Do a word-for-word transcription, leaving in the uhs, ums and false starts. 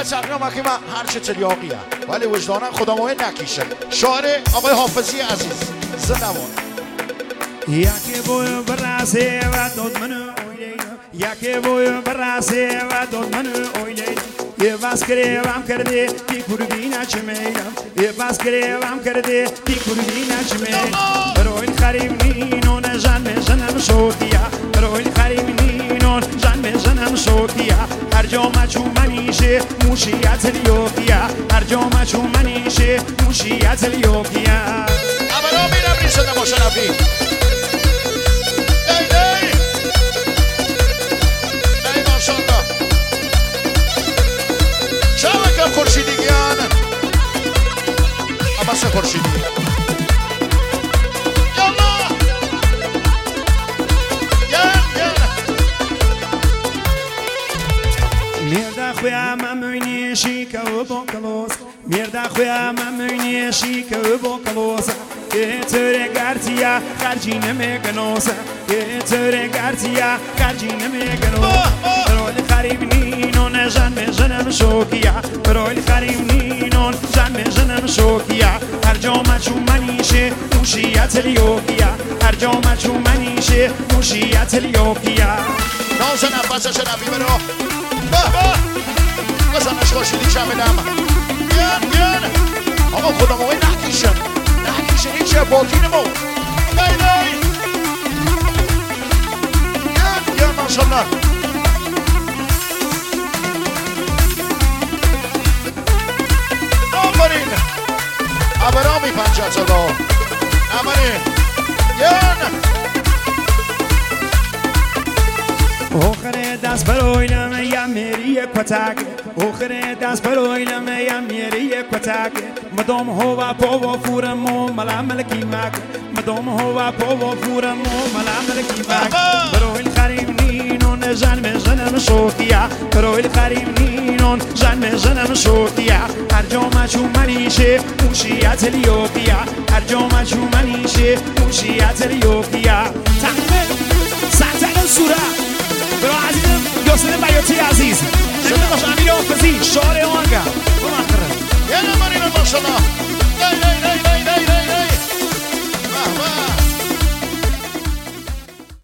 آقا تقریبا که من هرچه تلیاقیه ولی وجدانم خدا موه نکیشه. شاعر آقای حافظی عزیز زنوان. یکی بوی براسه و داد منو اویلیدم، یکی بوی براسه و داد منو اویلیدم. یه بس کریوام کرده تی کردی نچمیدم، یه بس کریوام کرده تی کردی نچمیدم. روی خریم نینون جان بزنم شوکیا، روی خریم نینون جان بزنم شوکیا. هر جا مچو منیشه موشیت لیوکیا، هر جا مچو منیشه موشیت لیوکیا. اولا میرم ریشده با شرفی. خورشیدیگیان عباس خورشیدی یالا گل گل مرد خویا ممنی شیک و بکلوس، مرد خویا ممنی شیک و بکلوس. یه تره گرتیا خرجی نمیگنوس، یه تره گرتیا خرجی نمیگنوس. رول خریب نینون جان بزنم شوکیا، رول خریب نینون جان بزنم شوکیا. هر جا مچو منیشه موشیت لیوکیا، هر جا مچو منیشه موشیت لیوکیا. نازن عباس شرفی برو باه باه بزنش خورشیدی چه بدم گل گل. آقا خدا موی نکیشم نکیشه هیچه باکینمو دی دی گل گل ماشالله. آفرین ابرامی پنجت صدا آفرین گل. آخر دست برویلم یا میری کتک، آخر دست برویلم یا میری کتک. مدام هوا پاو فورم و ملا ملکی مک، مدام هوا پاو فورم و ملا ملکی مک. برویل خریم نینون جان میزنم شوکیا، برویل خریم نینون جان میزنم شوکیا. هر جا مچو منیشه موشیت لیوکیا، هر جا مچو منیشه موشیت لیوکیا. تحمل سعتن سوره برو عزیزم یاسر بیاتی عزیز شده باش امیر حافظی شعار آنگا برو مخره یه نمانی رو ماشالله